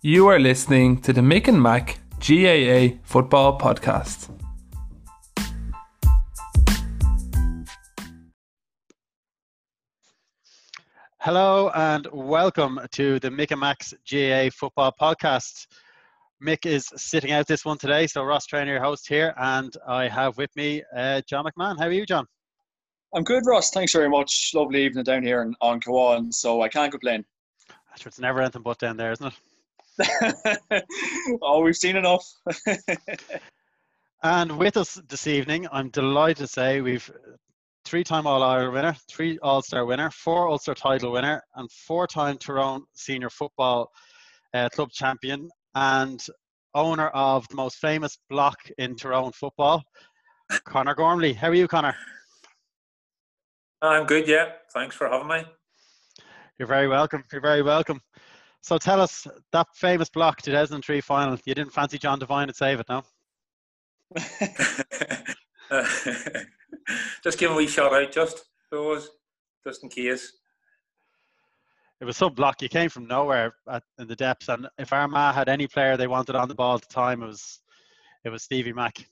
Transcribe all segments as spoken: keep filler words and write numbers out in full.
You are listening to the Mick and Mac G A A Football Podcast. Hello and welcome to the Mick and Mac's G A A Football Podcast. Mick is sitting out this one today, so Ross Trainer, your host here, and I have with me uh, John McMahon. How are you, John? I'm good, Ross. Thanks very much. Lovely evening down here in, on Cawan, so I can't complain. Sure, it's never anything but down there, isn't it? Oh, we've seen enough. And with us this evening, I'm delighted to say we've three-time All-Ireland winner, three All-Star winner, four Ulster title winner, and four-time Tyrone Senior Football uh, Club champion, and owner of the most famous block in Tyrone football, Conor Gormley. How are you, Conor? I'm good, yeah. Thanks for having me. You're very welcome. You're very welcome. So tell us, that famous block, two thousand three final, you didn't fancy John Devine to save it, no? Just give him a wee shout out, just those, just in case. It was some block. You came from nowhere at, in the depths, and if Armagh had any player they wanted on the ball at the time, it was it was Stevie Mack.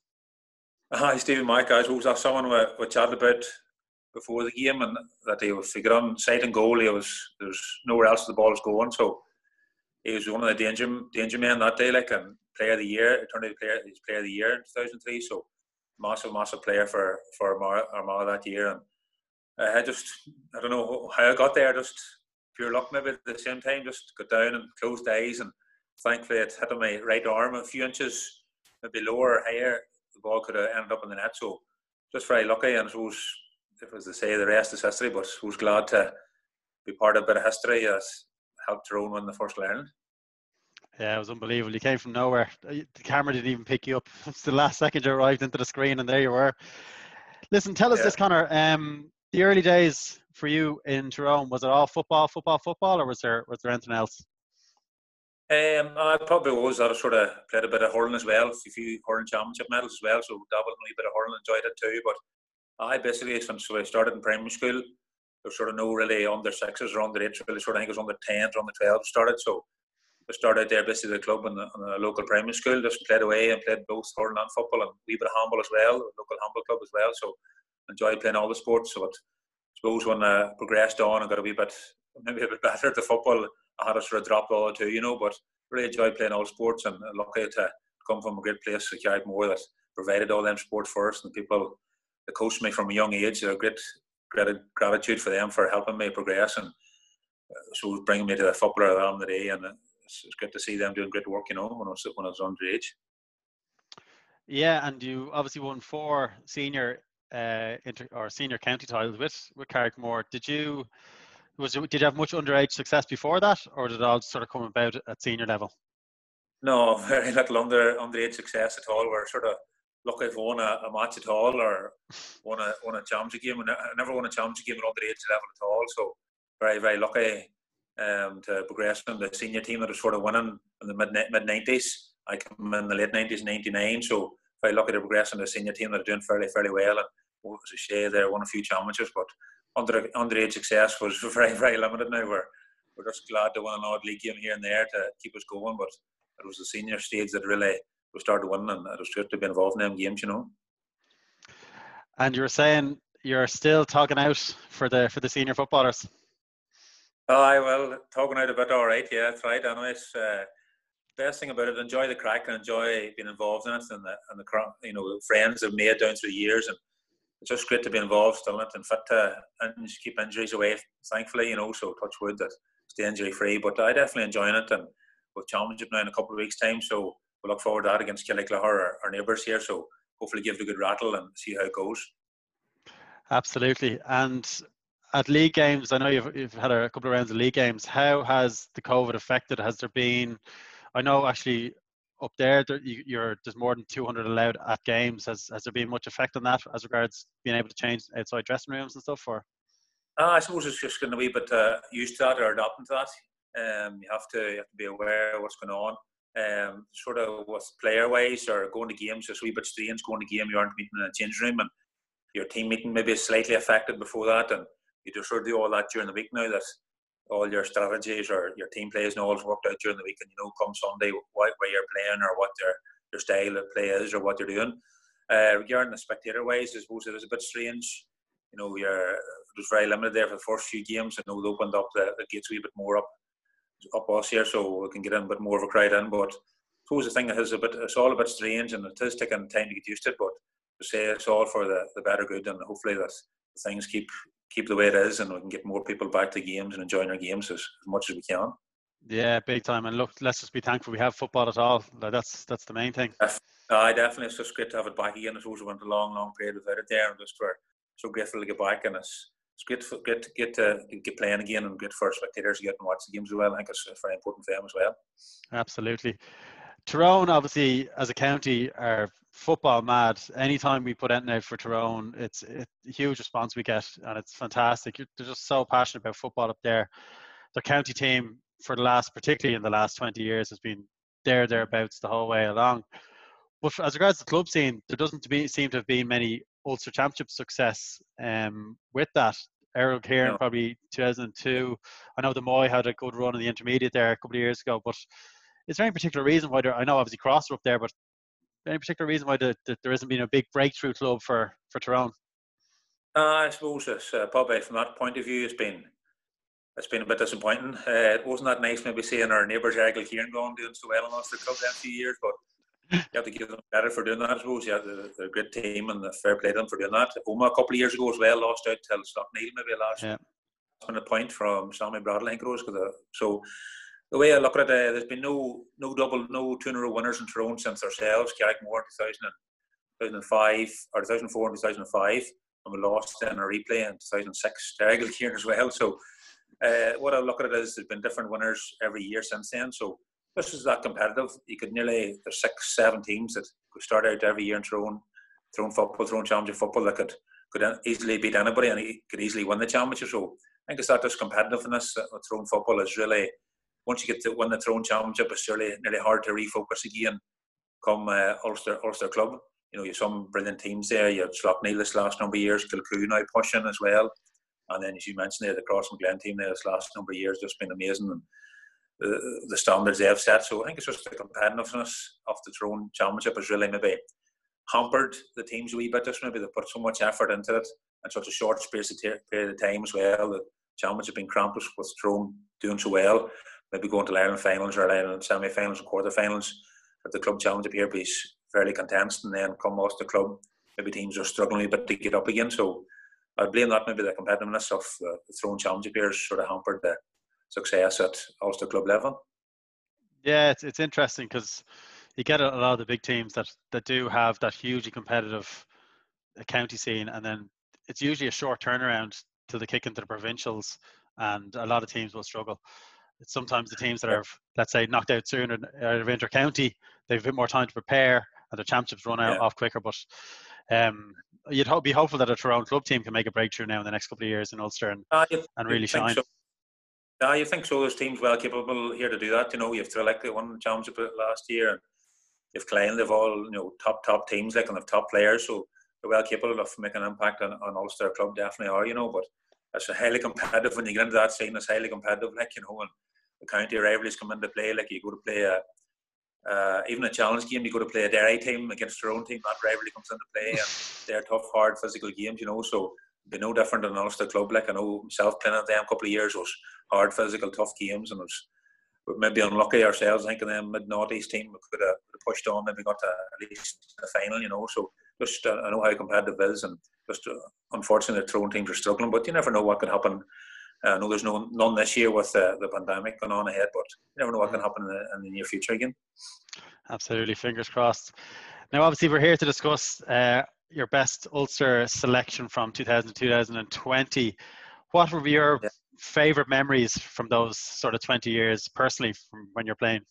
Hi, Stevie Mack. I suppose that's someone we, we chatted about before the game, and that he was figured on sight and goal. He was there's nowhere else the ball was going, so he was one of the danger danger men that day. Like, and player of the year, it turned out player he's player of the year in two thousand three. So massive, massive player for for Armagh, Armagh that year. And I just I don't know how I got there. Just pure luck, maybe at the same time. Just got down and closed eyes, and thankfully it hit on my right arm a few inches, maybe lower or higher. The ball could have ended up in the net. So just very lucky, and I suppose, if it was to say, the rest is history, but I was glad to be part of a bit of history that helped Tyrone win the first Ireland. Yeah, it was unbelievable. You came from nowhere. The camera didn't even pick you up. It's the last second you arrived into the screen, and there you were. Listen, tell us yeah. this, Conor. Um, the early days for you in Tyrone, was it all football, football, football, or was there was there anything else? Um, I probably was. I sort of played a bit of hurling as well, a few hurling championship medals as well, so dabbled in a bit of hurling, enjoyed it too. But I basically, since I started in primary school, there was sort of no really under sixes or under eights, really sort of, I think it was under tens or under twelves started. So I started there basically the club in the, in the local primary school, just played away and played both hurling and football, and a wee bit of handball as well, the local handball club as well. So enjoyed playing all the sports. So I suppose when I progressed on and got a wee bit, maybe a bit better at the football, I had to sort of drop all too, you know, but really enjoyed playing all sports, and lucky to come from a great place, Carrickmore, that provided all them sports for us, and people that coached me from a young age. A great, great gratitude for them for helping me progress, and so bringing me to the footballer I am today. And it's, it's good to see them doing great work, you know, when I was when I was underage. Yeah, and you obviously won four senior uh, inter or senior county titles with with Carrickmore. Did you was did you have much underage success before that, or did it all sort of come about at senior level? No, very little under underage success at all. We're sort of lucky if I won a, a match at all, or won a won a championship game. I never won a championship game at underage level at all. So very very lucky um, to progress in the senior team that was sort of winning in the mid mid nineties. I came in the late nineties, ninety-nine. So very lucky to progress in the senior team that are doing fairly fairly well. And it was a shame there, won a few championships, but under underage success was very very limited now. We're we're just glad to win an odd league game here and there to keep us going, but it was the senior stage that really we started winning, and it was good to be involved in them games, you know. And you were saying you're still talking out for the for the senior footballers. Aye, well, talking out a bit, all right, yeah, that's right. Anyways, uh, best thing about it, enjoy the crack and enjoy being involved in it, and the and the you know friends I've made down through the years, and it's just great to be involved still in it and fit to and keep injuries away. Thankfully, you know, so touch wood that stay injury free. But I definitely enjoying it, and we'll championship now in a couple of weeks' time, so we look forward to that against Killyclahar, our, our neighbours here. So hopefully give it a good rattle and see how it goes. Absolutely. And at league games, I know you've, you've had a couple of rounds of league games. How has the COVID affected? Has there been, I know actually up there, there you're, there's more than two hundred allowed at games. Has, has there been much effect on that as regards being able to change outside dressing rooms and stuff? Or? Uh, I suppose it's just getting a wee bit uh, used to that or adapting to that. Um, you have to you have to be aware of what's going on. Um, sort of with player wise or going to games, it's a wee bit strange going to game. You aren't meeting in a change room, and your team meeting maybe is slightly affected before that, and you just sort of do all that during the week now. That all your strategies or your team plays and all is worked out during the week, and you know come Sunday what where you're playing or what your your style of play is or what you're doing. Uh, regarding the spectator wise, I suppose it is a bit strange. You know, you're it was very limited there for the first few games. I know they opened up the, the gates a wee bit more up up us here, so we can get in a bit more of a crowd in. But I suppose the thing is a bit, it's all a bit strange, and it is taking time to get used to it. But to say it's all for the, the better good, and hopefully that things keep keep the way it is, and we can get more people back to games and enjoying our games as, as much as we can. Yeah, big time. And look, let's just be thankful we have football at all. That's that's the main thing. Aye, definitely. It's just great to have it back again. I suppose we went a long, long period without it there, and just we're so grateful to get back. And it's it's great to get get to get playing again, and good for spectators to get and watch the games as well. I think it's very important for them as well. Absolutely. Tyrone, obviously, as a county, are football mad. Anytime we put anything out for Tyrone, it's, it's a huge response we get, and it's fantastic. They're just so passionate about football up there. Their county team, for the last, particularly in the last twenty years, has been there, thereabouts the whole way along. But as regards to the club scene, there doesn't be, seem to have been many Ulster Championship success um, with that. Errol Kieran, no. Probably two thousand two. I know the Moy had a good run in the intermediate there a couple of years ago, but is there any particular reason why there, I know obviously Cross are up there, but any particular reason why the, the, there hasn't been a big breakthrough club for, for Tyrone? Uh, I suppose it's uh, probably from that point of view, it's been it's been a bit disappointing. Uh, it wasn't that nice maybe seeing our neighbours Errol Kieran going doing so well in Ulster Club the last few years, but you have to give them credit for doing that, I suppose. Yeah, they're, they're a great team, and fair play to them for doing that. Oma a couple of years ago as well lost out till Stockneil maybe last yeah. minute point from Sammy Bradley, I think it was. So the way I look at it, uh, there's been no no double, no two in a row winners in Tyrone since ourselves. Carrickmore in two thousand five, or two thousand four and two thousand five, and we lost in a replay in two thousand six to Errol Kieran as well. So uh, what I look at it is there's been different winners every year since then. So this is that competitive. You could nearly, there's six, seven teams that could start out every year in Tyrone, Tyrone football, Tyrone Championship football that could, could easily beat anybody and could easily win the championship. So I think it's that this competitiveness with Tyrone football is really, once you get to win the Tyrone Championship, it's really nearly hard to refocus again come uh, Ulster, Ulster Club. You know, you have some brilliant teams there. You have Slough-Neil this last number of years, Kilcoo now pushing as well. And then, as you mentioned there, the Cross and Glen team there this last number of years just been amazing. And the, the standards they have set. So I think it's just the competitiveness of the Tyrone Championship has really maybe hampered the teams a wee bit. Just maybe they put so much effort into it in such a short space of t- period of time as well. The Championship been cramped with Tyrone doing so well. Maybe going to Ireland finals or Ireland semi-finals and quarter-finals. But the club championship here be fairly condensed, and then come Ulster Club, maybe teams are struggling a bit to get up again. So I blame that maybe the competitiveness of the, the Tyrone Championship here has sort of hampered the success at Ulster Club level. Yeah, it's it's interesting because you get a lot of the big teams that, that do have that hugely competitive county scene, and then it's usually a short turnaround till they kick into the provincials, and a lot of teams will struggle. It's sometimes the teams that are, let's say, knocked out sooner out of inter-county, they have a bit more time to prepare, and the championships run out yeah. off quicker. But um, you'd ho- be hopeful that a Tyrone club team can make a breakthrough now in the next couple of years in Ulster and, uh, you, and really shine. So. Yeah, you think so? There's teams well capable here to do that. You know, you have Trillick that won the championship last year, and you have Klein. They've all, you know, top top teams like and they've top players, so they're well capable of making an impact on, on Ulster Club. Definitely are, you know. But it's a highly competitive when you get into that scene. It's highly competitive, like you know, and the county rivalries come into play. Like you go to play a uh, even a challenge game, you go to play a Derry team against your own team. That rivalry comes into play, and they're tough, hard, physical games, you know. So it'd be no different than Ulster Club. Like I know myself playing at them a couple of years was hard, physical, tough games, and it was we maybe unlucky ourselves. I think in them mid-noughties team we could have pushed on, maybe got to at least the final, you know. So just uh, I know how competitive it is, and just uh, unfortunately the Tyrone teams are struggling. But you never know what could happen. Uh, I know there's no none this year with uh, the pandemic going on ahead, but you never know what can happen in the, in the near future again. Absolutely, fingers crossed. Now, obviously, we're here to discuss uh, your best Ulster selection from two thousand to twenty twenty. What were your yeah. favourite memories from those sort of twenty years, personally, from when you're playing?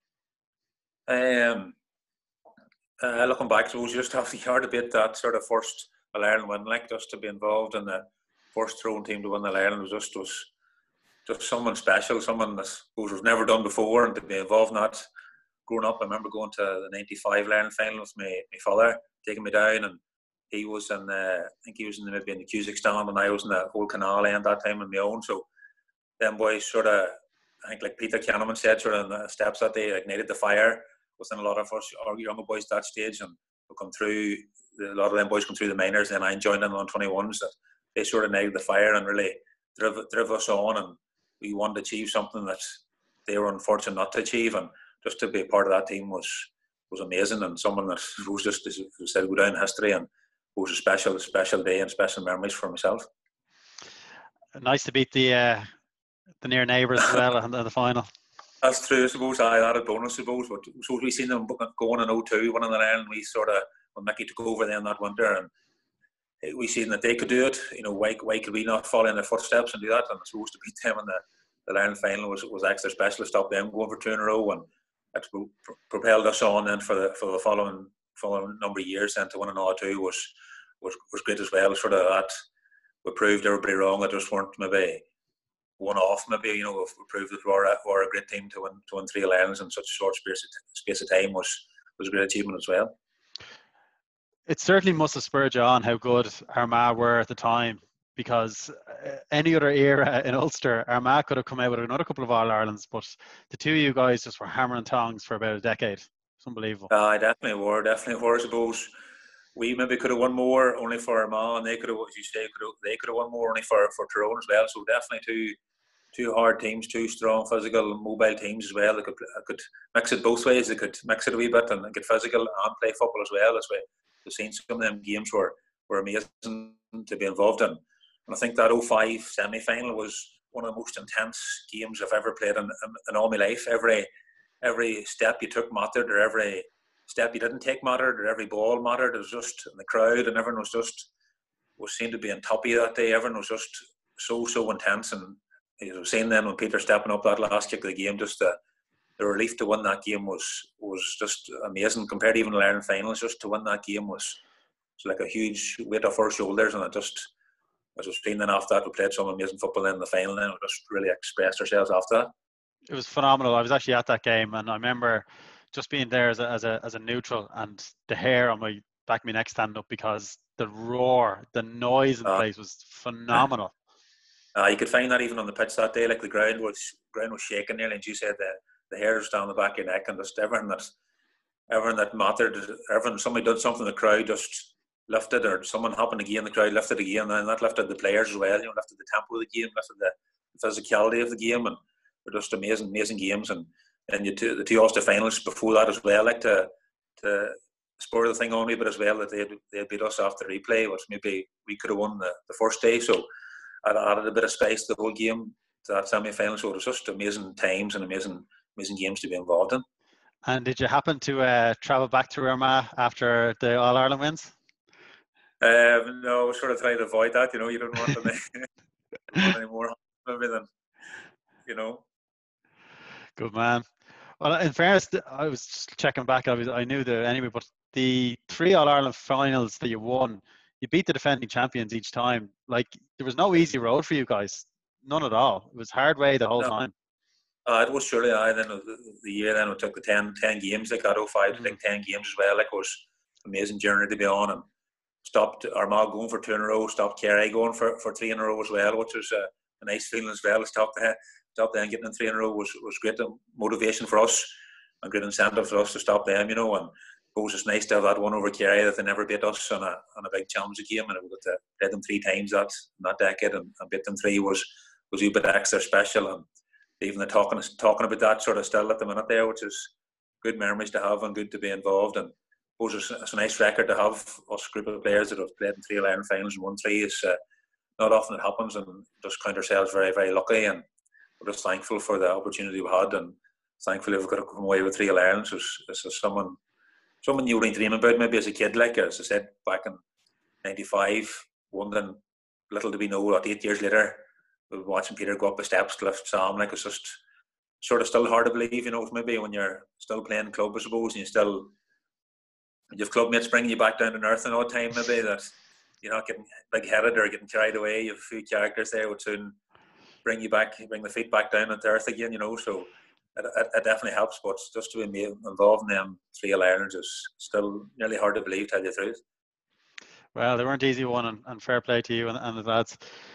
Um, uh, looking back, I suppose just have to hear a bit that sort of first All-Ireland win, like just to be involved in the first Tyrone team to win All-Ireland was just was just someone special, someone that was never done before, and to be involved in that. Growing up, I remember going to the ninety-five All-Ireland final with my, my father, taking me down, and he was in the, I think he was in the, maybe in the Cusack stand, and I was in the whole canal end that time on my own. So them boys sort of, I think like Peter Kahneman said, sort of in the steps that they ignited the fire within a lot of us, our younger boys at that stage, and we come through, a lot of them boys come through the minors, and I joined them on twenty-ones, that they sort of ignited the fire and really drove, drove us on, and we wanted to achieve something that they were unfortunate not to achieve, and just to be a part of that team was was amazing, and someone that was just, as I said, go down in history, and was a special, special day and special memories for myself. Nice to beat the uh, the near neighbours as well in the final. That's true, I suppose. I had a bonus, I suppose. But so we seen them going in oh two, winning the Ireland. We sort of, when Mickey took over then that winter, and we seen that they could do it. You know, why why could we not follow in their footsteps and do that? And I suppose to beat them in the, the Ireland final was was extra special. To stop them going for two in a row, and it propelled us on then for the for the following following number of years. Then to win another two was was was great as well. Sort of that we proved everybody wrong. That just weren't maybe one off. Maybe, you know, we proved that we were a, were a great team to win to win three All-Irelands in such a short space of, space of time was was a great achievement as well. It certainly must have spurred you on how good Armagh were at the time, because any other era in Ulster, Armagh could have come out with another couple of All-Irelands, but the two of you guys just were hammer and tongs for about a decade. It's unbelievable. Uh, definitely were, definitely were. I suppose we maybe could have won more only for Armagh, and they could have, as you say, could have, they could have won more only for, for Tyrone as well. So definitely two two hard teams, two strong, physical, mobile teams as well. They could could mix it both ways. They could mix it a wee bit and get physical and play football as well. As we, we've seen some of them games were, were amazing to be involved in. And I think that oh five semi-final was one of the most intense games I've ever played in, in, in all my life. Every every step you took mattered, or every step you didn't take mattered, or every ball mattered. It was just in the crowd, and everyone was just was seen to be on top of you that day. Everyone was just so so intense, and you know, seeing then when Peter stepping up that last kick of the game, just the, the relief to win that game was was just amazing. Compared to even the Ireland finals, just to win that game was, was like a huge weight off our shoulders, and it just, as we've seen then after that, we played some amazing football in the final, and we just really expressed ourselves after that. It was phenomenal. I was actually at that game, and I remember just being there as a as a as a neutral, and the hair on my back of my neck standing up because the roar, the noise in the uh, place was phenomenal. Uh, you could find that even on the pitch that day, like the ground was ground was shaking nearly, and you said the the hair was down the back of your neck, and just everything that everything that mattered, everything somebody did something, the crowd just lifted, or someone happened again, the crowd lifted again, and that lifted the players as well. You know, lifted the tempo of the game, lifted the physicality of the game, and they're just amazing, amazing games. And and you two, the two Ulster finals before that as well, like to to spur the thing on me, but as well that they they beat us after replay, which maybe we could have won the, the first day. So it added a bit of spice to the whole game, to that semi-final. So it was just amazing times and amazing, amazing games to be involved in. And did you happen to uh, travel back to Armagh after the All Ireland wins? Uh, no, I was sort of trying to avoid that. You know, you don't want any, don't want any more maybe than, you know. Good man. Well, in fairness, I was just checking back. I was, I knew that anyway, but the three All Ireland finals that you won, you beat the defending champions each time. Like, there was no easy road for you guys, none at all. It was hard way the whole no. time. Uh, it was surely. I then the, the year then we took the ten, ten games. Like that oh five, mm. like ten games as well. Like it was an amazing journey to be on, and stopped Armagh going for two in a row. Stopped Kerry going for, for three in a row as well, which was a, a nice feeling as well. Stopped there, stopped them getting in three in a row was was great motivation for us, and great incentive for us to stop them. You know, and it was just nice to have that one over Kerry that they never beat us on a on a big challenge game, and we got to play them three times that in that decade, and, and beat them three was was a bit extra special. And even the talking talking about that sort of still at the minute there, which is good memories to have and good to be involved. And I suppose it's, it's a nice record to have, us group of players that have played in three Ireland finals and won three. Is uh, not often it happens, and just count ourselves very, very lucky, and we're just thankful for the opportunity we had, and thankfully we've got to come away with three Irelands. It's, it's someone someone you only dream about maybe as a kid, like as I said back in ninety-five, wondering little to be know that eight years later watching Peter go up the steps to lift Sam, like it's just sort of still hard to believe, you know, maybe when you're still playing club, I suppose, and you still you have clubmates bringing you back down to earth and all the time, maybe that you're not getting big headed or getting carried away. You have a few characters there which soon bring you back, bring the feet back down into earth again, you know. So it, it, it definitely helps, but just to be involved in them three All-Irelands is still nearly hard to believe, tell you the truth. Well, they weren't easy one, and, and fair play to you and, and the lads.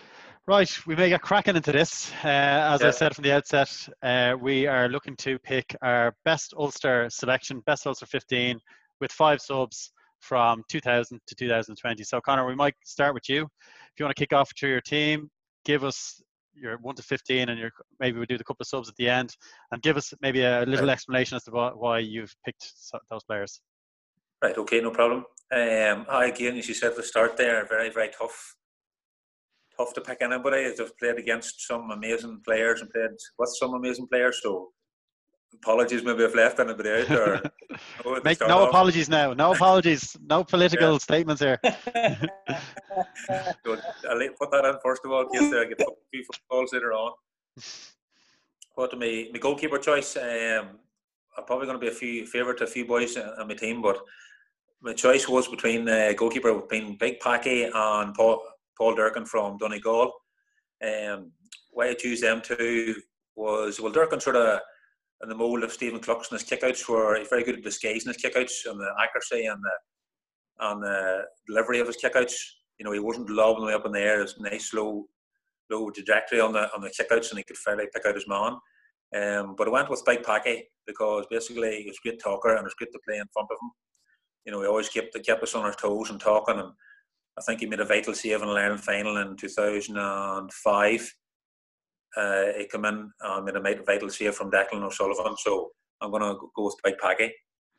Right, we may get cracking into this. Uh, as Yeah. I said from the outset, uh, we are looking to pick our best Ulster selection, best Ulster fifteen, with five subs from two thousand to two thousand twenty. So, Conor, we might start with you. If you want to kick off through your team, give us your one to fifteen, and your maybe we'll do the couple of subs at the end, and give us maybe a little Right. explanation as to why you've picked those players. Right, okay, no problem. Um, again, as you said at the start there, very, very tough. Tough to pick anybody. I've played against some amazing players and played with some amazing players, so apologies maybe I've left anybody out. Or oh, Make no off. apologies now. No apologies. No political yeah. statements here. So I'll put that in first of all, in case I get a few calls later on. But my, my goalkeeper choice, um, I'm probably going to be a few favourite to a few boys on my team, but my choice was between uh, goalkeeper between Big Packy and Paul. Paul Durcan from Donegal. Um, why I choose them two was, well, Durcan sort of in the mould of Stephen Cluxton, his kickouts were very good at disguising his kickouts and the accuracy and the, and the delivery of his kickouts. You know, he wasn't lobbing them up in the air. It was a nice, slow, low trajectory on the on the kickouts, and he could fairly pick out his man. Um, but I went with Big Packy because basically he was a great talker and it was great to play in front of him. You know, he always kept, kept us on our toes and talking, and I think he made a vital save in an Ireland final in two thousand five. Uh, he came in and made a vital save from Declan O'Sullivan. So I'm going to go with Big Packy.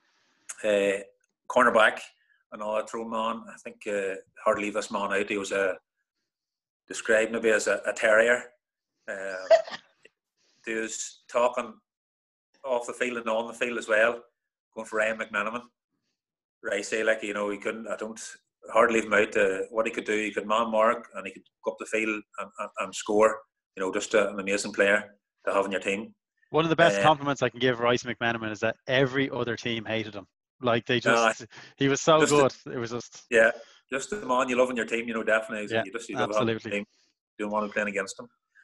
Uh, cornerback, another thrown man. I think uh, hard to leave this man out. He was a, described maybe as a, a terrier. Um, he was talking off the field and on the field as well. Going for Ryan McMenamin. Right, say like, you know, he couldn't, I don't... hard to leave him out. Uh, what he could do, he could man mark and he could go up the field and, and, and score. You know, just uh, an amazing player to have in your team. One of the best uh, compliments I can give Royce McMenamin is that every other team hated him. Like they just, uh, he was so good. The, it was just yeah, just the man you love in your team. You know, definitely. Yeah, you just you absolutely. Love team. You don't want to play against him.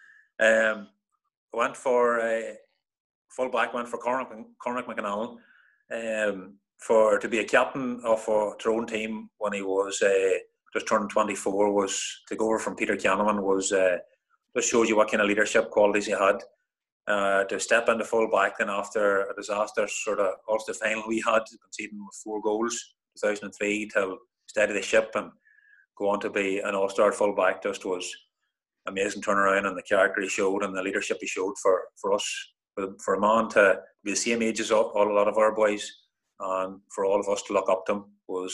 Um, I went for a uh, full back. Went for Cormac, Cormac McAnallen. Um. For to be a captain of a Tyrone team when he was uh, just turned twenty-four, was to go over from Peter Canavan, was uh, just shows you what kind of leadership qualities he had. Uh, to step into full back then after a disaster sort of Ulster final we had, conceding with four goals, two thousand three, to steady the ship and go on to be an all-star full back, just was amazing turnaround, and the character he showed and the leadership he showed for, for us, for, for a man to be the same age as all, all a lot of our boys. And for all of us to look up to him was,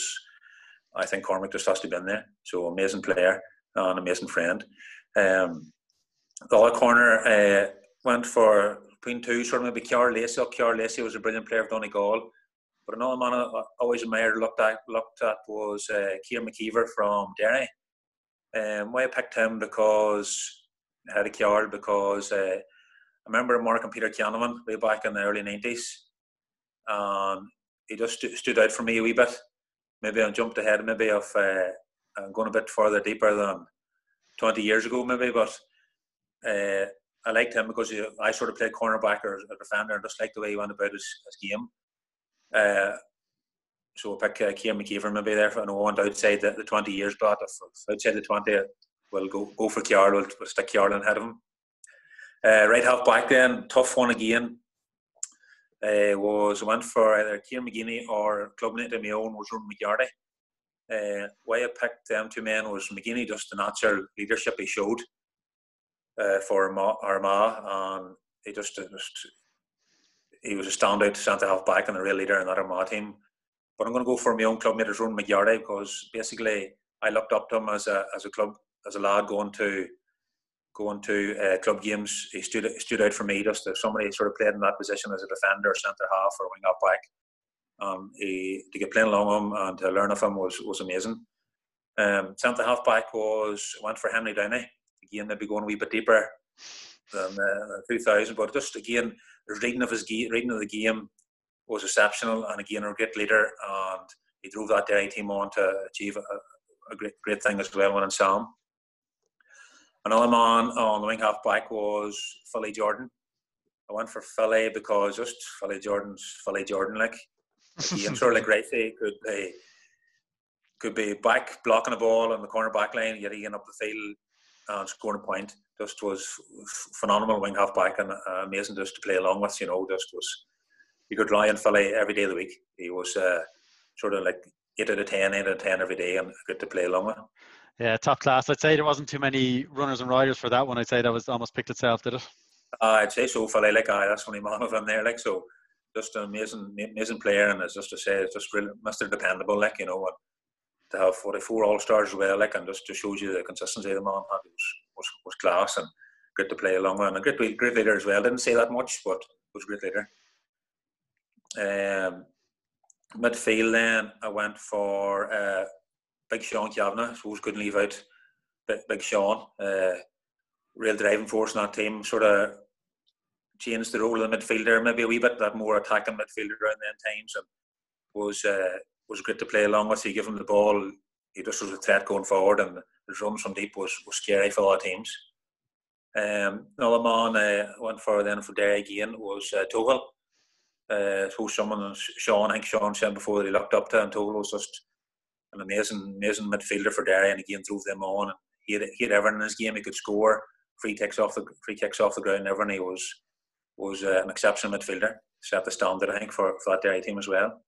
I think Cormac just has to be in there. So amazing player and amazing friend. Um, the other corner uh, went for between two, sort of maybe Ciara Lacey. Ciara Lacey was a brilliant player of Donegal. But another man I always admired, looked at, looked at was uh, Ciaran McKeever from Derry. Um, why I picked him because I had a Ciara because uh, I remember Mark and Peter Canavan way back in the early nineties. Um, He just st- stood out for me a wee bit. Maybe I jumped ahead, maybe of uh, I'm going a bit further deeper than twenty years ago, maybe. But uh, I liked him because he, I sort of played cornerback or a defender, and just liked the way he went about his, his game. Uh, so I pick uh, Ciaran McKeever maybe there. And I went outside the, the twenty years, but if, if outside the twenty, we'll go go for Ciara. We'll, we'll stick Ciara ahead of him. Uh, right half back then, tough one again. Uh, was went for either Kieran McGinney or clubmate of my own was Ronan McGarty. Uh, why I picked them two men was McGinney, just the natural leadership he showed uh, for Armagh, and he just, just he was a standout centre half back and a real leader in that Armagh team. But I'm going to go for my own clubmate as Ronan McGarty because basically I looked up to him as a as a club as a lad going to. Going to uh, club games, he stood stood out for me. Just as somebody sort of played in that position as a defender, centre half, or wing up back. Um, he to get playing along him and to learn of him was was amazing. Um, centre half back was went for Henry Downey. Again, maybe going a wee bit deeper than uh, two thousand, but just again, the reading of his reading of the game was exceptional, and again, a great leader, and he drove that Derry team on to achieve a, a great great thing as well, winning Sam. Another man on the wing half back was Philly Jordan. I went for Philly because just Philly Jordan's Philly Jordan, like again, sort of like Ricey, could be could be back blocking the ball on the corner back line, yet again up the field, and scoring a point. Just was phenomenal wing half back and uh, amazing just to play along with. You know, just was you could rely on Philly every day of the week. He was uh, sort of like eight out of ten, eight out of ten every day, and good to play along with. Yeah, top class. I'd say there wasn't too many runners and riders for that one. I'd say that was almost picked itself, did it? Uh, I'd say so. Philly, like uh, that's only man of him there, like so. Just an amazing, amazing player, and as just to say, it's just really Mister Dependable, like you know, and to have forty-four All Stars as well, like, and just to shows you the consistency of the man had was was, was class and good to play along with, and a great, great leader as well. Didn't say that much, but was a great leader. Um, midfield then, I went for uh, Big Sean Kavanagh. So couldn't leave out Big, Big Sean. Uh, real driving force in that team. Sort of changed the role of the midfielder, maybe a wee bit, that more attacking midfielder around then times, and was uh, was great to play along with. He gave him the ball, he just was a threat going forward, and his runs from deep was, was scary for all teams. Um, another man I uh, went for then for Derry again was uh, Tuchel. Uh, so someone, Sean, I think Sean said before that he looked up to, and Tuchel was just an amazing, amazing midfielder for Derry, and again drove them on. And he had, he had everything in his game. He could score free kicks off the free kicks off the ground. Everything. He was was uh, an exceptional midfielder. Set the standard, I think, for, for that Derry team as well.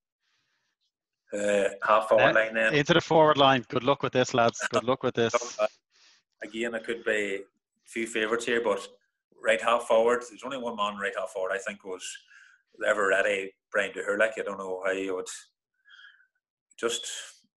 Uh, half forward uh, line then. Into the forward line. Good luck with this, lads. Good luck with this. Again, it could be a few favourites here, but right half forward, there's only one man right half forward, I think, was ever ready, Brian Dooher. Like, I don't know how you would just,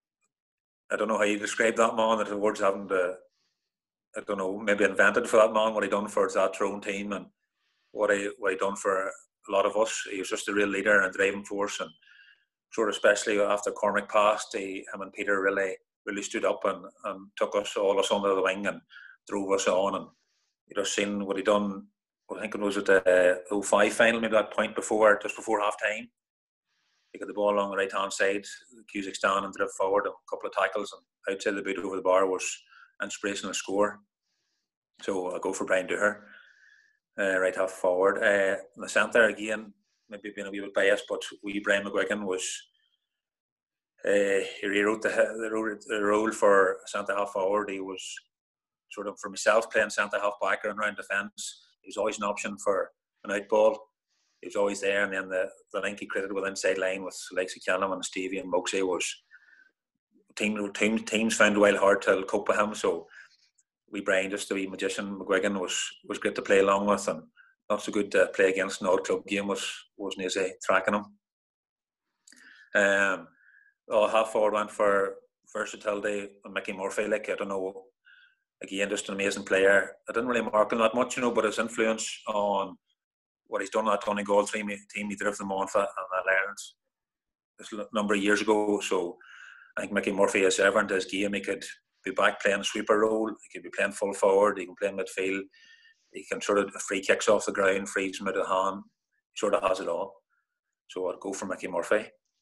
I don't know how you describe that man, that the words haven't, uh, I don't know, maybe invented for that man, what he done for that Tyrone team and what he, what he done for a lot of us. He was just a real leader and driving force, and sort of especially after Cormac passed, he, him and Peter really really stood up and, and took us all us under the wing and drove us on. And you just seen what he done. I think it was at the oh five final, maybe that point before, just before half time. He got the ball along the right hand side, Cusack stand and drift forward, a couple of tackles, and outside the boot over the bar was inspirational score. So I'll go for Brian Dooher, uh, right half forward. Uh, in the centre again, maybe being a wee bit biased, but wee Brian McGuigan was. Uh, he wrote the, the, the role for centre half forward. He was sort of, for myself, playing centre half back and around defence. He was always an option for an out ball. He was always there, and then the, the link he created with inside line with likes of Callum and Stevie and Moxie was team, team, teams found a while hard to cope with him. So we Brian, just a wee magician, McGuigan was was great to play along with, and not so good to play against. An odd club game was wasn't easy tracking him. Um, oh, half forward went for versatility and Mickey Murphy. Like, I don't know, again, just an amazing player. I didn't really mark him that much, you know, but his influence on what he's done at Donegal team, team he drove them on for and that Ireland a number of years ago. So I think Mickey Murphy is ever into his game. He could be back playing a sweeper role. He could be playing full forward. He can play midfield. He can sort of free kicks off the ground, frees him out of hand. He sort of has it all. So I'd go for Mickey Murphy.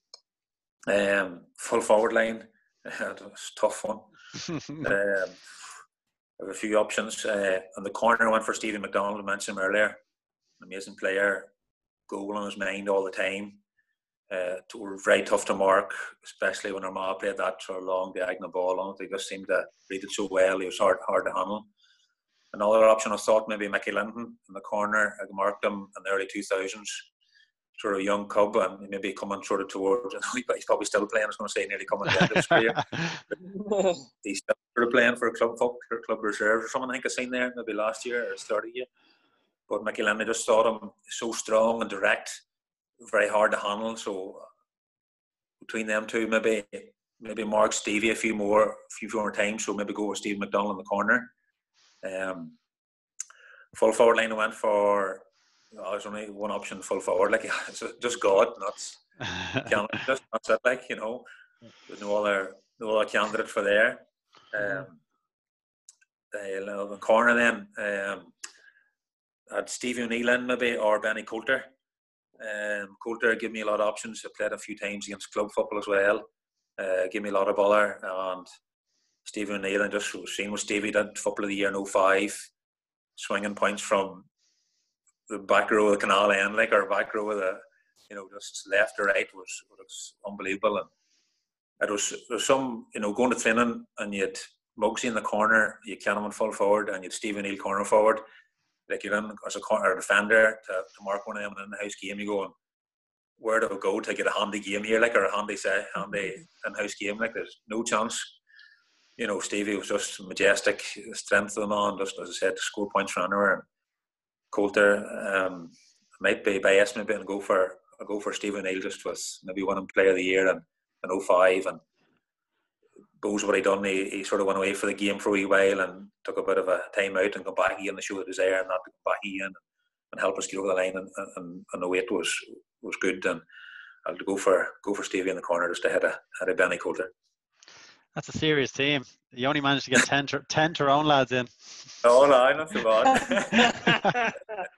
Um, full forward line, it's a tough one. um, I have a few options. Uh, on the corner, I went for Stephen McDonald. I mentioned him earlier. An amazing player, goal on his mind all the time. Uh, were very tough to mark, especially when Armagh played that sort of long diagonal ball on it. He just seemed to read it so well. He was hard, hard to handle. Another option I thought maybe Mickey Linden in the corner. I marked him in the early two thousands. Sort of young cub, and maybe coming sort of towards, he's probably still playing, I was going to say nearly coming to the end of his career. He's still sort of playing for a club, for club reserves or something, I think I've seen there, maybe last year or started year. But Mickey Linden, I just thought him so strong and direct, very hard to handle. So between them two, maybe maybe mark Stevie a few more, a few more times. So maybe go with Steve McDonald in the corner. Um, full forward line I went for. Oh, there's only one option, full forward. Like, it's just God, nuts. Just that's it. Like, you know, there's no other, no other candidate for there. Um, the, the corner then, um, had Stevie O'Neill in maybe, or Benny Coulter. Um, Coulter gave me a lot of options. I played a few times against club football as well. Uh, gave me a lot of bother. And Stevie O'Neill, and just seen what Stevie did football of the year in oh five, swinging points from the back row of the canal end, like, or back row of the, you know, just left or right was, was unbelievable. And it was, there was some, you know, going to training and you'd Muggsy in the corner, you Kenneman full forward, and you had Stephen Neal corner forward. Like you're in as a corner defender to, to mark one of them in the house game. You go, where do I go to get a handy game here, like, or a handy say, handy in-house game? Like, there's no chance. You know, Stevie was just majestic, strength of the man, just as I said, to score points from anywhere. And Coulter um, might be biased maybe and go for I'll go for Stephen Neal, just was maybe winning player of the year in, in oh five, and Bose what he done, he, he sort of went away for the game for a wee while and took a bit of a time out and come back again to show the desire and not to come back again and, and help us get over the line, and, and, and the weight was was good. And I'll go for go for Stevie in the corner just ahead of, ahead of Benny Coulter. That's a serious team. You only managed to get ten, ten Tyrone lads in. Oh, no, not so bad.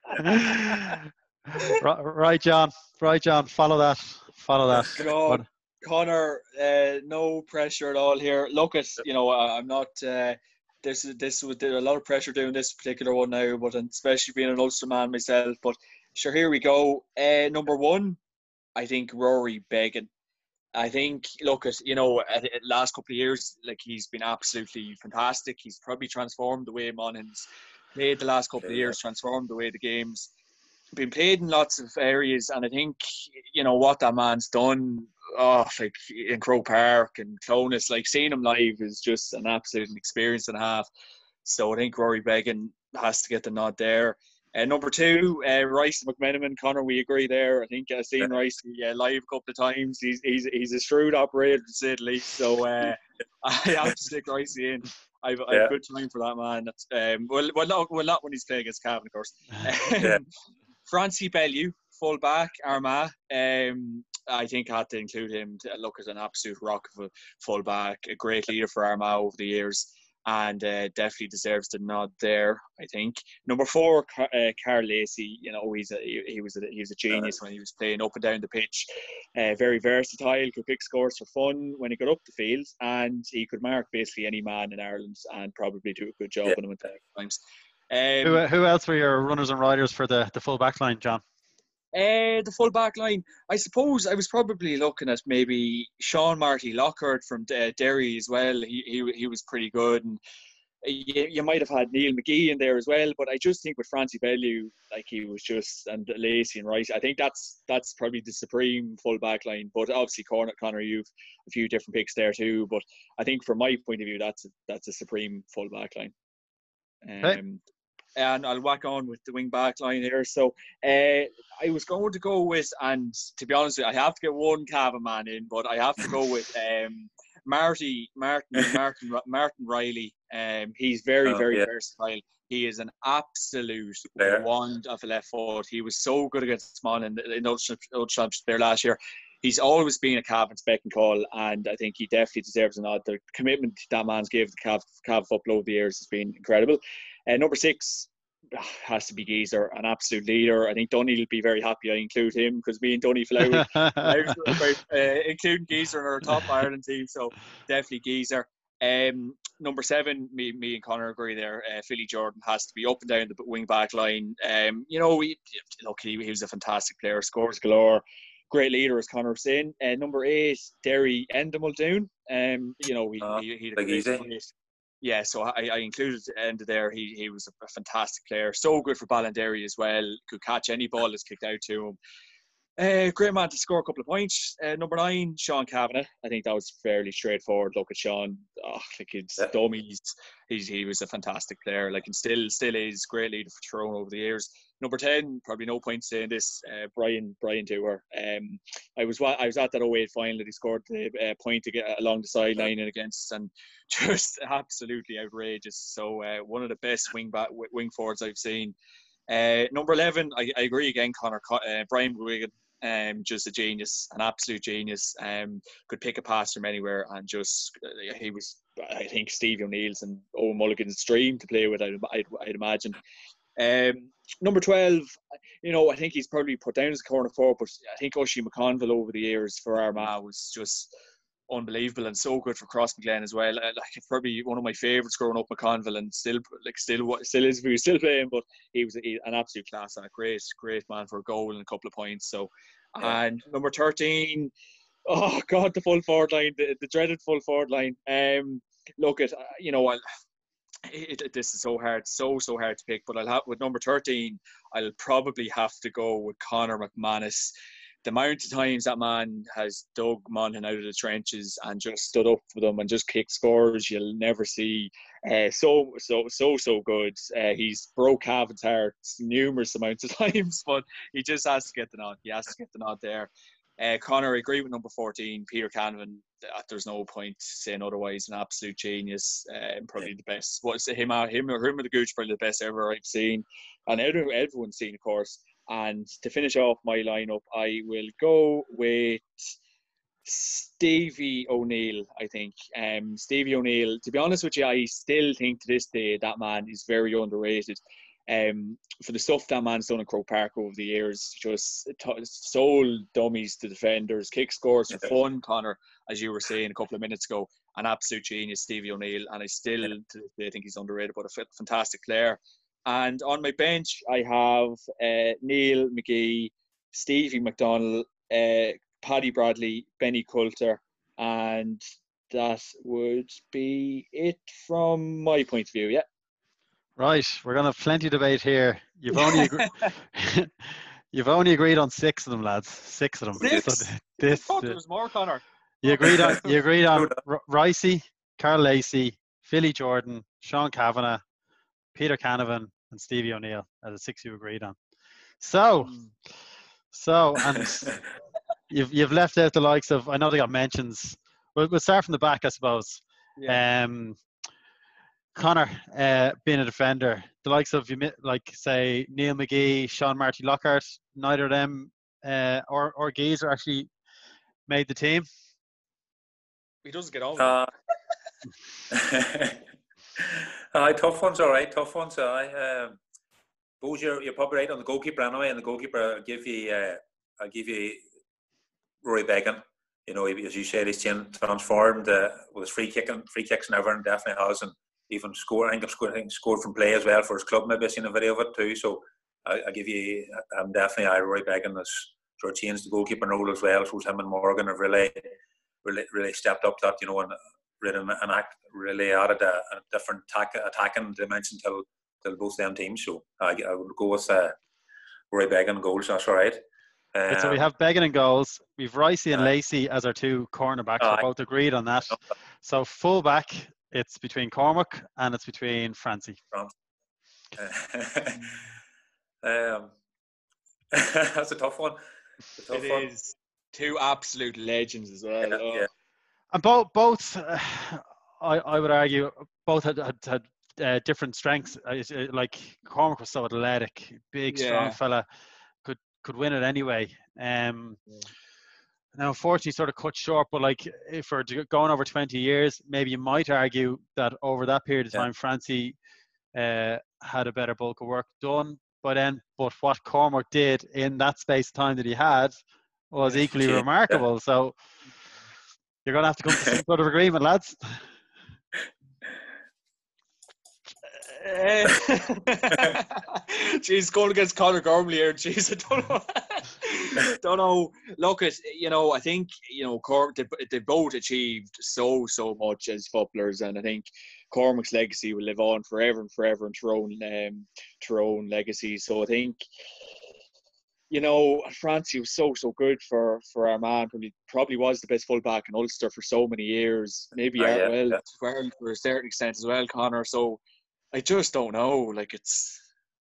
right, right, John. Right, John. Follow that. Follow that. God, Connor, uh, no pressure at all here. Look at, you know, I, I'm not. Uh, this this was a lot of pressure doing this particular one now, but especially being an Ulster man myself. But sure, here we go. Uh, number one, I think Rory Beggan. I think, look at, you know, at, at last couple of years, like, he's been absolutely fantastic. He's probably transformed the way Monaghan's played the last couple of years, transformed the way the game's been played in lots of areas. And I think, you know, what that man's done, oh, like in Croke Park and Clonus, like, seeing him live is just an absolute experience and a half. So I think Rory Beggan has to get the nod there. Uh, number two, uh, Rice McMenamin. Connor, we agree there. I think I've seen Rice uh, live a couple of times. He's he's he's a shrewd operator, to say the least. So uh, I have to stick Rice in. I've, I've yeah. good time for that man. That's, um, well, well, not, well, not when he's playing against Cavan, of course. yeah. Um, Francie Bellew, full back, Armagh. Um, I think I had to include him. To look at an absolute rock of a full back, a great leader for Armagh over the years. And uh, definitely deserves the nod there, I think. Number four, Car- uh, Carl Lacey. You know, he's a, he, he was a, he was a genius when he was playing up and down the pitch. Uh, very versatile, could pick scores for fun when he got up the field, and he could mark basically any man in Ireland and probably do a good job yeah. on him at times. Um, who, who else were your runners and riders for the, the full back line, John? Uh, the full back line, I suppose I was probably looking at maybe Sean Marty Lockhart from uh, Derry as well. He, he he was pretty good, and you, you might have had Neil McGee in there as well. But I just think with Francie Bellew, like, he was just, and Lacey and Rice, I think that's that's probably the supreme full back line. But obviously, Connor, Connor, you've a few different picks there too. But I think from my point of view, that's a, that's a supreme full back line. Um, right. And I'll whack on with the wing back line here. So uh, I was going to go with, and to be honest with you, I have to get one Cavan man in, but I have to go with um, Marty, Martin, Martin, Martin Riley. Um, he's very, oh, very yeah. versatile. He is an absolute There. wand of a left foot. He was so good against Monaghan in Old Champs there last year. He's always been a Cavan spec and call, and I think he definitely deserves a nod. The commitment that man's gave the Cav, Cav football over the years has been incredible. Uh, number six has to be Geezer, an absolute leader. I think Donny will be very happy I include him, because me and Donny flew out about uh, including Geezer in our top Ireland team. So definitely Geezer. Um, number seven, me, me and Connor agree there. Uh, Philly Jordan has to be up and down the wing back line. Um, you know, we, look, he, he was a fantastic player, scores galore. Great leader, as Connor was saying. Uh, number eight, Derry Endemuldoon. Um, you know, he, oh, he, he had a like great, easy. great Yeah, so I, I included the end of there. He he was a fantastic player, so good for Ballinderry as well. Could catch any ball that's kicked out to him. Uh, great man to score a couple of points. Uh, number nine, Sean Kavanagh. I think that was fairly straightforward. Look at Sean. Oh, like it's yeah. dummies. He's he was a fantastic player. Like, and still still is great leader for Tyrone over the years. Number ten, probably no point saying this. Uh, Brian Brian Dewar. Um, I was I was at that oh eight final that he scored the uh, point to get along the sideline and against, and just absolutely outrageous. So uh, one of the best wing back wing forwards I've seen. Uh, number eleven, I, I agree again, Connor. Uh, Brian Wigan. Um, just a genius, an absolute genius. Um, could pick a pass from anywhere, and just uh, he was, I think, Stevie O'Neill's and Owen Mulligan's dream to play with. I'd, I'd, I'd imagine. Um, number twelve, you know, I think he's probably put down as a corner forward, but I think Oshie McConville over the years for Armagh was just unbelievable, and so good for Crossmaglen as well. Like, probably one of my favourites growing up, McConville, and still like still still is if he was still playing, but he was a, an absolute class and a great great man for a goal and a couple of points. So yeah. And number thirteen, oh god, the full forward line, the, the dreaded full forward line. Um look at, you know, I'll, it, it, this is so hard, so, so hard to pick, but I'll have, with number thirteen, I'll probably have to go with Conor McManus. The amount of times that man has dug Monaghan out of the trenches and just stood up for them and just kicked scores you'll never see. Uh, so, so, so, so good. Uh, he's broke Cavan's heart numerous amounts of times, but he just has to get the nod. He has to get the nod there. Uh, Conor, I agree with number fourteen, Peter Canavan. There's no point saying otherwise. An absolute genius, uh, and probably the best. What's him? Him or him or the Gooch, probably the best ever I've seen, and everyone's seen, of course. And to finish off my lineup, I will go with Stevie O'Neill. I think um, Stevie O'Neill. To be honest with you, I still think to this day that man is very underrated. Um, for the stuff that man's done in Croke Park over the years, just t- sold dummies to defenders, kick scores for fun, Conor, as you were saying a couple of minutes ago. An absolute genius, Stevie O'Neill, and I still to this day think he's underrated, but a fantastic player. And on my bench, I have uh, Neil McGee, Stevie McDonnell, uh, Paddy Bradley, Benny Coulter, and that would be it from my point of view. Yeah. Right, we're gonna have plenty of debate here. You've only agree- you've only agreed on six of them, lads. Six of them. Six. So this, I thought there was more, Conor. You agreed on you agreed on R- Ricey, Carl Lacey, Philly Jordan, Sean Kavanagh, Peter Canavan, and Stevie O'Neill are the six you agreed on. So, so, and you've you've left out the likes of, I know they got mentions. We'll, we'll start from the back, I suppose. Yeah. Um, Conor, uh, being a defender, the likes of, like, say, Neil McGee, Sean Marty Lockhart, neither of them uh, or or Geezer actually made the team. He doesn't get on. Uh, Aye, tough ones, all right. Tough ones, aye. Um, Bose, you're, you're probably right on the goalkeeper anyway. And the goalkeeper, I'll give you, uh, I'll give you Rory Beggan. You know, as you said, he's transformed uh, with his free kicking, free kicks and everything. Definitely has, and even scored. I think I've scored, I think scored from play as well for his club. Maybe I've seen a video of it too. So I, I give you, I'm definitely I Rory Beggan has sort of changed the goalkeeping role as well. So him and Morgan have really, really, really stepped up that. You know, and really an act really added a, a different attack, attacking dimension to, to both them teams. So I, I would go with uh, Rory Beggan goals. That's all right. Um, right, so we have Beggan in goals. We've Ricey and uh, Lacey as our two cornerbacks. Uh, We're both agreed on that. So full back, it's between Cormac and it's between Francie. France. um, that's a tough one. A tough it one. is two absolute legends as well. Yeah, oh. yeah. And both, both, uh, I, I would argue, both had had, had uh, different strengths. Uh, like Cormac was so athletic, big, yeah. strong fella, could could win it anyway. Um, yeah. Now, unfortunately, sort of cut short. But like, if we're going over twenty years, maybe you might argue that over that period of time, yeah. Francie uh, had a better bulk of work done by then. But what Cormac did in that space of time that he had was yeah. equally yeah. remarkable. Yeah. So. You're going to have to come to some sort of agreement, lads. Jeez, going against Conor Gormley here. Jeez, I don't know. don't know. Look, at you know, I think you know, Cor- they, they both achieved so so much as footballers, and I think Cormac's legacy will live on forever and forever in Tyrone, um, Tyrone legacy. So I think. You know, Francie was so, so good for, for our man. Probably, probably was the best fullback in Ulster for so many years. Maybe oh, yeah, well, yeah. well for a certain extent as well, Conor. So I just don't know. Like it's,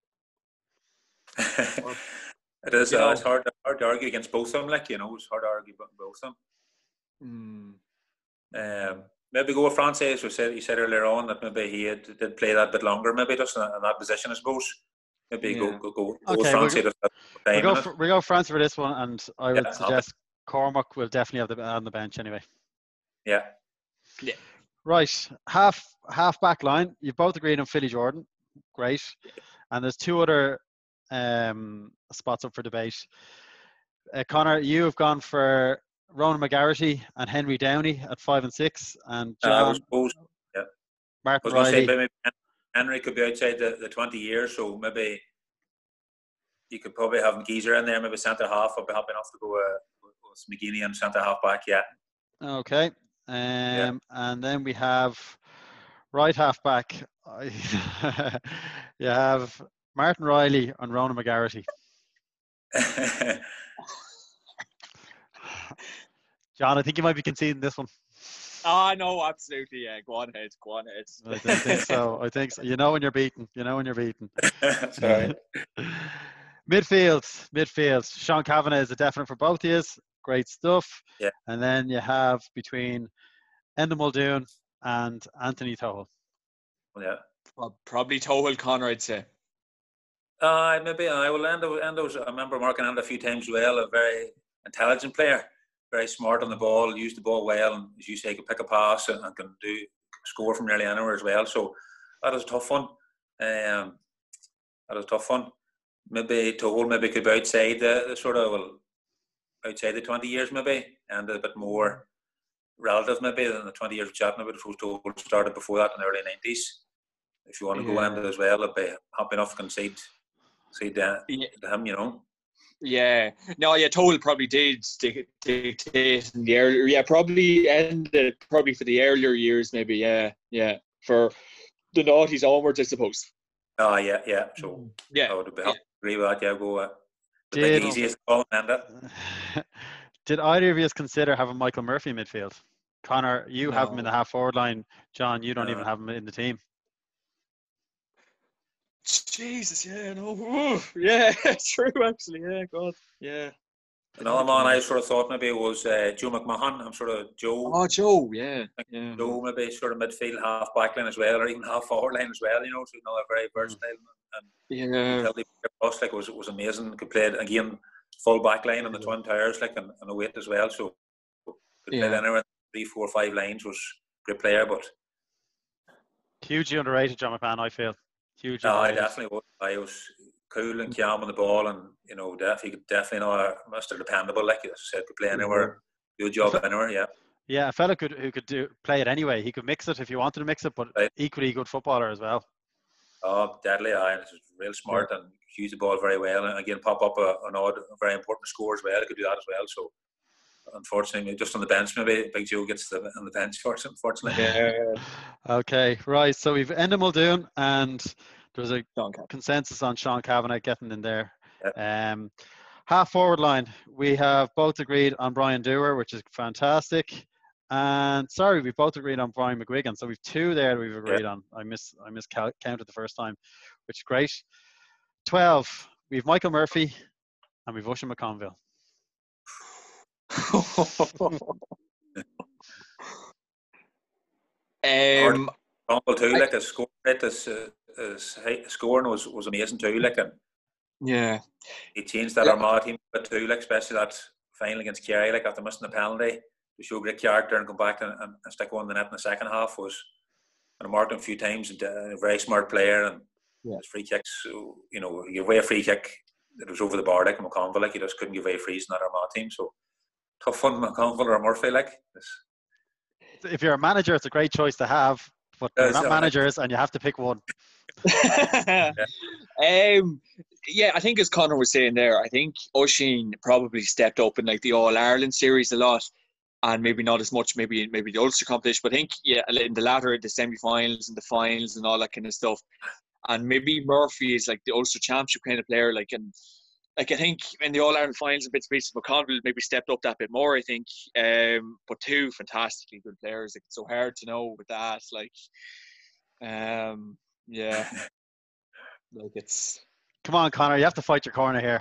it is. Uh, it's hard, hard to argue against both of them. Like you know, it's hard to argue about both of them. Mm. Um, maybe go with Francie. As we said, you said earlier on that maybe he had, did play that bit longer. Maybe just in that position, I suppose. Maybe yeah. go go go, go okay, Francie. We'll go, we go, for, we go France for this one, and I would yeah, suggest Cormac will definitely have the on the bench anyway. Yeah. Yeah. Right, half half back line. You've both agreed on Philly Jordan. Great. And there's two other um, spots up for debate. Uh, Conor, you have gone for Ronan McGarity and Henry Downey at five and six, and John. Uh, I was supposed, yeah. Martin I was Riley. Say maybe Henry could be outside the, the twenty years, so maybe you could probably have Geezer in there, maybe centre half. I'd be happy enough to go uh, with McGeaney and centre half back, yeah. Okay. Um, yeah. And then we have Right half back, I, you have Martin Riley and Ronan McGarity. John, I think you might be conceding this one. Ah, no, absolutely, yeah. Go on ahead, go on ahead. I, I think so. I think so. You know when you're beaten. You know when you're beaten. Sorry. Midfield, midfield. Sean Kavanagh is a definite for both of you. Great stuff. Yeah. And then you have between Enda Muldoon and Anthony Tohill. Yeah. Well, probably Tohill, Connor, I'd say. Uh, maybe I will. Endo, Endo's, I remember marking Endo a few times well. A very intelligent player, very smart on the ball, used the ball well, and as you say, can pick a pass and, and can do score from nearly anywhere as well. So that was a tough one. Um, that was a tough one. Maybe Tohill maybe could be outside the, the sort of well, outside the twenty years maybe, and a bit more relative maybe than the twenty years of chatting about. If Tohill started before that in the early nineties. If you want to Yeah. go into as well, I'd be happy enough to concede, concede to, Yeah. to him, you know. Yeah, no, yeah, Tohill probably did dictate in the earlier, yeah, probably ended probably for the earlier years, maybe, yeah, yeah, for the noughties onwards, I suppose. Oh, yeah, yeah. So Yeah, I would be yeah. happy to agree with that. Yeah, go uh, the Did- big easiest call and end it. Did either of you consider having Michael Murphy in midfield? Connor, you have him in No. the half forward line. John, you don't No. even have him in the team. Jesus, yeah, no, oof, yeah, true, actually, yeah, God, yeah. Another man I sort of thought maybe was uh, Joe McMahon. I'm sort of Joe. Oh, Joe, yeah, yeah. Joe maybe sort of midfield, half back line as well, or even half forward line as well. You know, so another very versatile and Yeah, utility boss like was was amazing. Could play it again full back line on the twin towers like and, and a weight as well. So could play Yeah. anywhere three, four, five lines. Was a great player, but Hugely underrated, John McMahon, I feel. Hugely no, I underrated. definitely was. I was cool and calm on the ball, and you know, def- he could definitely know Mister Dependable. Like as I said, could play anywhere, do a job anywhere. Yeah. Yeah, a fella could, who could do play it anyway. He could mix it if you wanted to mix it, but Right. equally good footballer as well. Oh, deadly! Aye, and it's real smart and use the ball very well. And again, pop up a, an odd, a very important score as well. He could do that as well. So, unfortunately, just on the bench, maybe Big Joe gets the, on the bench first. Unfortunately, yeah. Okay, right. So we've Enda Muldoon, and there's a Sean Kavanagh. consensus on Sean Kavanagh getting in there. Yeah. Um, half forward line, we have both agreed on Brian Dewar, which is fantastic. And sorry, we've both agreed on Brian McGuigan. So we've two there we've agreed Yeah. on. I miss I miscounted the first time, which is great. Twelve. We've Michael Murphy, and we've Usher McConville. um, Rumble too. I- Like his score rate, his, uh, his high- scoring was, was amazing too. Like and yeah, he changed that Yeah. Armagh team a bit too. Like especially that final against Kerry. Like after missing the penalty, to show great character and come back and, and, and stick one in the net in the second half was. And I marked him a few times. And, uh, a very smart player and Yeah. his free kicks. So, you know, you give away a free kick. It was over the bar like McConville. Like he just couldn't give away frees in that Armagh team. So tough one, McConville or Murphy. Like. It's, If you're a manager, it's a great choice to have, but they're Yes, not yeah. managers, and you have to pick one. um, yeah, I think as Connor was saying there, I think Oisín probably stepped up in like the All Ireland series a lot, and maybe not as much, maybe maybe the Ulster competition. But I think yeah, in the latter, the semi-finals and the finals and all that kind of stuff, and maybe Murphy is like the Ulster Championship kind of player, like and. Like I think in the All Ireland finals and bits and pieces, McConville maybe stepped up that bit more. I think, um, but two fantastically good players. Like, it's so hard to know with that. Like, um, yeah, like it's. Come on, Connor, you have to fight your corner here.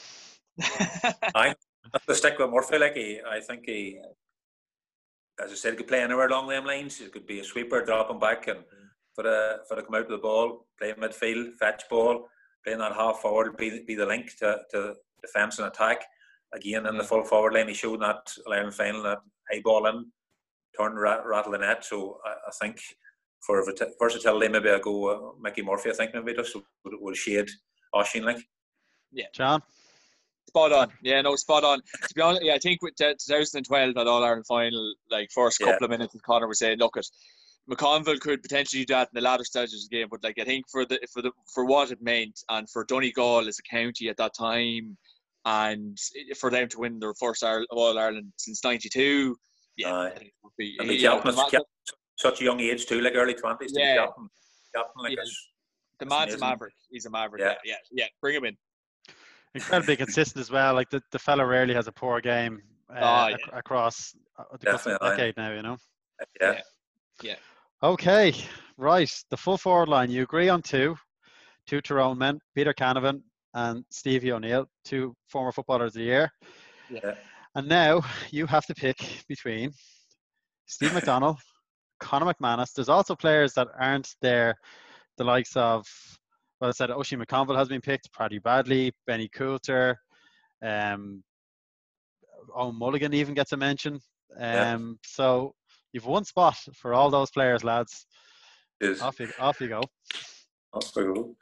I have to stick with Murphy. Like he, I think he, as I said, could play anywhere along them lines. It could be a sweeper, dropping back, and for the for the come out of the ball, play midfield, fetch ball, playing that half forward, be be the link to, to defence and attack. Again, in the full forward line, he showed in that Ireland final that high ball in, turn rat, rattle the net. So I, I think for versatility, maybe I go uh, Mickey Murphy. I think maybe just will, will shade Oisín like. John? Spot on. Yeah, no, spot on. To be honest, yeah, I think with the twenty twelve at All Ireland final, like first couple Yeah. of minutes, as Connor was saying, look at McConville could potentially do that in the latter stages of the game, but like I think for the for the for what it meant and for Donegal as a county at that time, and for them to win their first All Ireland since ninety-two, yeah, Aye. I think it would be, And the yeah, captain's, the- captain's such a young age too, like early twenties to Yeah. be captain. Captain, like Yeah. it's, The it's man's a amazing. maverick. He's a maverick. Yeah. Yeah, yeah, yeah. Bring him in. Incredibly consistent as well. Like the, the fella rarely has a poor game uh, Oh, yeah. ac- across uh, the course of a Definitely, aye. decade now, you know. Yeah. Yeah. Yeah. Okay, right. The full forward line. You agree on two. Two Tyrone men, Peter Canavan and Stevie O'Neill, two former footballers of the year. Yeah. And now you have to pick between Steve McDonnell, Conor McManus. There's also players that aren't there, the likes of, well, I said Oisin McConville has been picked, Paddy Bradley, Benny Coulter, um, Owen Mulligan even gets a mention. Um, Yeah. So you've one spot for all those players, lads. Is Off you, off you go. that's pretty cool.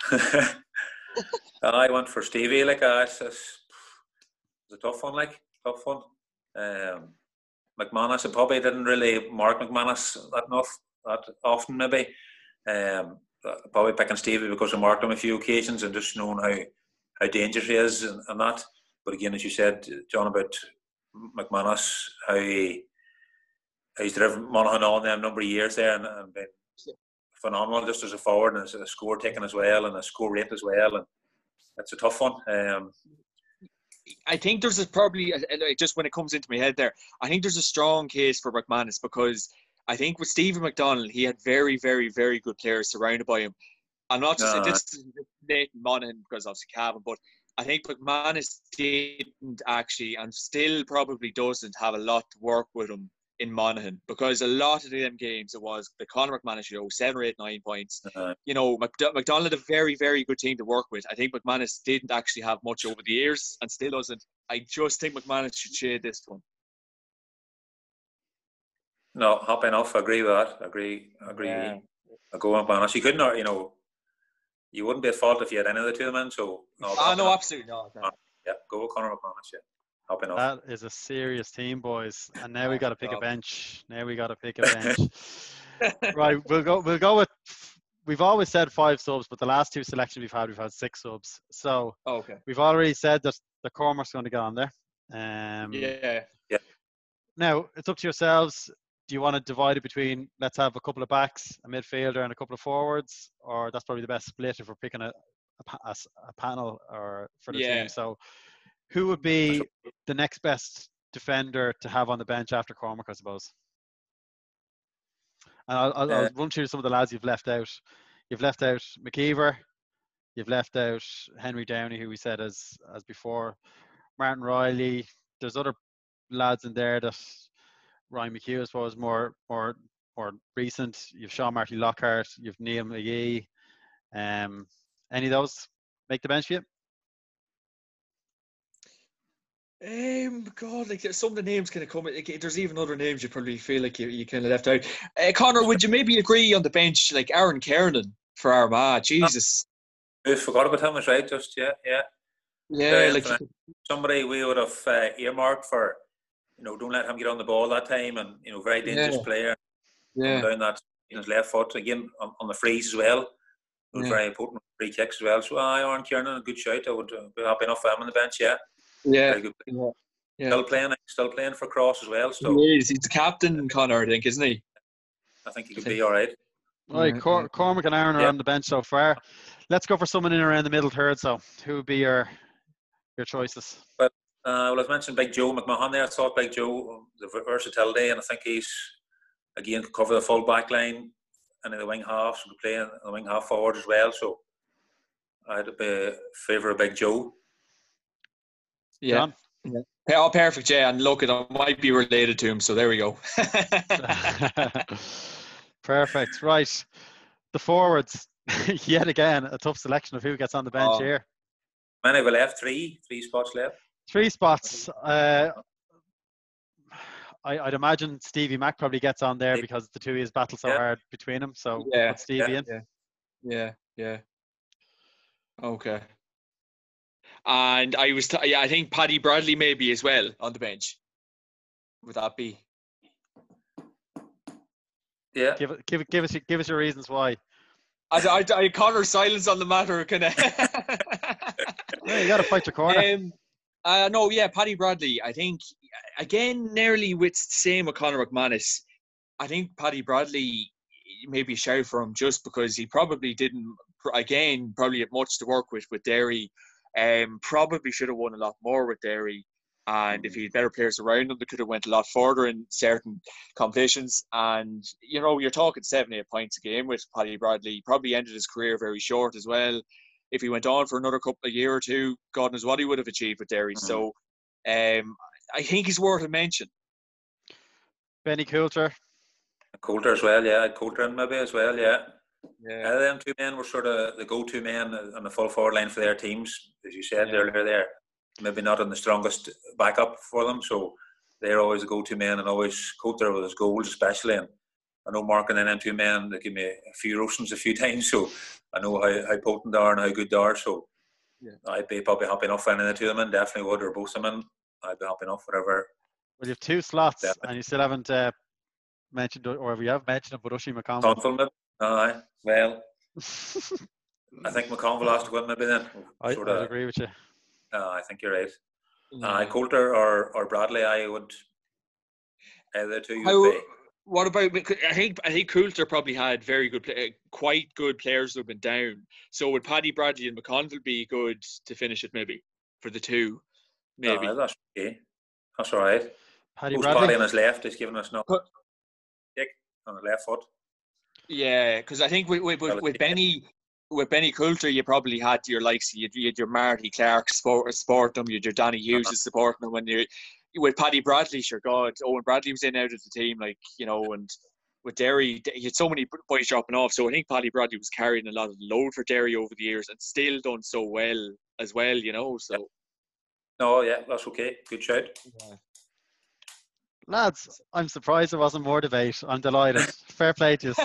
I went for Stevie. Like uh, it's, it's, it's a tough one. Like tough one. Um, McManus, I probably didn't really mark McManus that enough, that often maybe. Um, probably picking Stevie because I marked him a few occasions and just knowing how how dangerous he is and, and that. But again, as you said, John, about McManus, how he how he's driven Monaghan on there a number of years there and, and been phenomenal just as a forward and as a score taken as well and a score rate as well, and it's a tough one. Um, I think there's a probably just when it comes into my head there, I think there's a strong case for McManus because I think with Stephen McDonnell, he had very, very, very good players surrounded by him. I'm not just No. this is Nathan Monaghan because obviously Cavan, but I think McManus didn't actually and still probably doesn't have a lot to work with him in Monaghan because a lot of them games it was the Conor McManus, you know, seven or eight, nine points. uh, You know, McD- McDonnell had a very, very good team to work with. I think McManus didn't actually have much over the years and still doesn't. I just think McManus should shade this one. no, happy enough. I agree with that. I agree. I agree. Yeah. I go on McManus. You couldn't, you know, you wouldn't be at fault if you had any of the two of them in. So no, Ah, happy no, enough. absolutely not. No. Yeah, go with Conor McManus. Yeah, happy enough. That is a serious team, boys. And now we got to pick a God. bench. Now we got to pick a bench. Right, we'll go. We'll go with. We've always said five subs, but the last two selections we've had, we've had six subs. So Okay. we've already said that the Cormac's going to get on there. Um, Yeah. Now it's up to yourselves. Do you want to divide it between let's have a couple of backs, a midfielder, and a couple of forwards, or that's probably the best split if we're picking a a, pa- a s- a panel or for the Yeah. team. So, who would be the next best defender to have on the bench after Cormac, I suppose? And I'll, I'll, Uh, I'll run through some of the lads you've left out. You've left out McKeever. You've left out Henry Downey, who we said as as before. Martin Riley. There's other lads in there that Ryan McHugh, I suppose, more more more recent. You've Sean Marty Lockhart. You've Neil McGee. Um, any of those make the bench for you? Um, God, like some of the names kind of come. Like, there's even other names you probably feel like you, you kind of left out. Uh, Connor, would you maybe agree on the bench, like Aaron Kernan for Armagh? Jesus, we forgot about him, right? Just yeah, yeah. yeah, Very like influential. Somebody we would have uh, earmarked for, you know, don't let him get on the ball that time, and you know, very dangerous Yeah. player. yeah, Coming down that in his left foot again on, on the frees as well. It was Yeah. very important free kicks as well. So I Aaron Kiernan, a good shout. I would uh, be happy enough for him on the bench. Yeah, yeah, very good. yeah. yeah. Still playing, still playing for Cross as well. So He is. He's the captain, Connor, I think, isn't he? I think he could be all right. All right, Yeah, Cor- yeah. Cormac and Aaron are Yeah. on the bench so far. Let's go for someone in around the middle third. So, who would be your your choices? Uh, well, I've mentioned Big Joe McMahon there. I thought Big Joe, the versatility, and I think he's again could cover the full back line and in the wing half, so could play in the wing half forward as well. So I'd be favour of Big Joe. Yeah. John? Yeah, oh, perfect. Yeah, and look, it might be related to him. So there we go. Perfect. Right. The forwards. Yet again, a tough selection of who gets on the bench Oh. here. Many we left three, three spots left. Three spots. Uh, I, I'd imagine Stevie Mack probably gets on there because the two of us battle so Yeah. hard between them. So Yeah, put Stevie yeah, in. yeah. Yeah, yeah. Okay. And I was, t- yeah, I think Paddy Bradley maybe as well on the bench. Would that be? Yeah. Give it, give it, give us, your- give us your reasons why. I, I, I Connor's silence on the matter kind of. Yeah, you got to fight your corner. Um, uh, no, yeah, Paddy Bradley. I think again, nearly with same with Conor McManus. I think Paddy Bradley maybe a shout for him just because he probably didn't, again, probably had much to work with with Derry. Um, probably should have won a lot more with Derry. And if he had better players around him, they could have went a lot further in certain competitions. And, you know, you're talking seven, eight points a game with Paddy Bradley. He probably ended his career very short as well. If he went on for another couple of year or two, God knows what he would have achieved with Derry. Mm-hmm. So um, I think he's worth a mention. Benny Coulter. Coulter as well, yeah. Coulter in maybe as well, yeah. Yeah. Uh, them two men were sort of the go-to men on the full forward line for their teams, as you said yeah. earlier there. Maybe not on the strongest backup for them, so they're always the go-to men, and always Coulter with his goals especially. And I know Mark and then them two men, they give me a few roastings a few times, so I know how, how potent they are and how good they are. So yeah. I'd be probably happy enough finding the two of them in, definitely would, or both of them in. I'd be happy enough, whatever. Well, you have two slots, definitely. And you still haven't uh, mentioned, or we have mentioned, but Oisin McConville. McConville, aye. Well, I think McConville has to win maybe then. I sort of, agree with you. Uh, I think you're right. Mm-hmm. Uh, Coulter or, or Bradley, I would either two. How, would be. What about? I think I think Coulter probably had very good, quite good players who have been down. So would Paddy Bradley and McConville be good to finish it maybe for the two? Maybe no, that's okay. That's all right. Paddy Who's Bradley Paddy on his left? He's giving us no kick on the left foot. Yeah, because I think with with, with, with Benny. With Benny Coulter, you probably had your likes, you had your Marty Clark support, support them, you had your Danny Hughes uh-huh. supporting them. When you with Paddy Bradley, sure God, Owen Bradley was in and out of the team, like, you know, and with Derry, he had so many boys dropping off. So I think Paddy Bradley was carrying a lot of load for Derry over the years and still done so well as well, you know. So, yeah. No, yeah, that's okay. Good shout. Yeah. Lads, I'm surprised there wasn't more debate. I'm delighted. Fair play to you.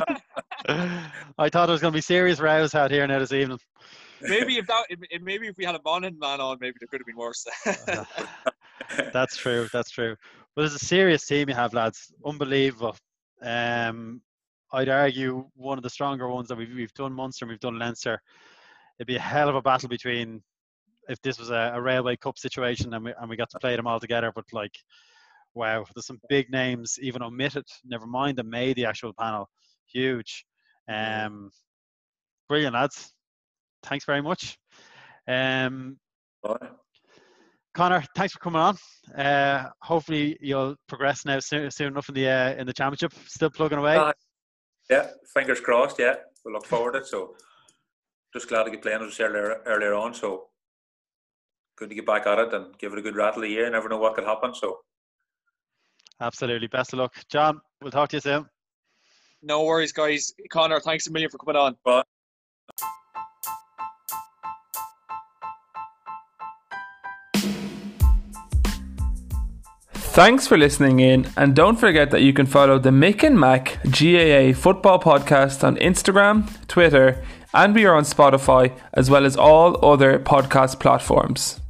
I thought there was going to be serious rows out here now this evening. Maybe if that, maybe if we had a Monaghan man on, maybe there could have been worse. That's true. That's true. But it's a serious team you have, lads. Unbelievable. Um, I'd argue one of the stronger ones that we've we've done Munster and we've done Leinster. It'd be a hell of a battle between if this was a, a Railway Cup situation and we and we got to play them all together. But like, wow, there's some big names even omitted. Never mind that made the actual panel. Huge. Um, brilliant, lads. Thanks very much. Um, Conor, thanks for coming on. Uh, hopefully you'll progress now soon, soon enough in the uh, in the championship. Still plugging away. Uh, yeah, fingers crossed. Yeah, we look forward to it. So just glad to get playing as I said earlier, earlier on. So good to get back at it and give it a good rattle of the year. You never know what could happen. So absolutely, best of luck, John. We'll talk to you soon. No worries, guys. Conor, thanks a million for coming on. Bye. Thanks for listening in, and don't forget that you can follow the Mick and Mac G A A Football Podcast on Instagram, Twitter, and we are on Spotify, as well as all other podcast platforms.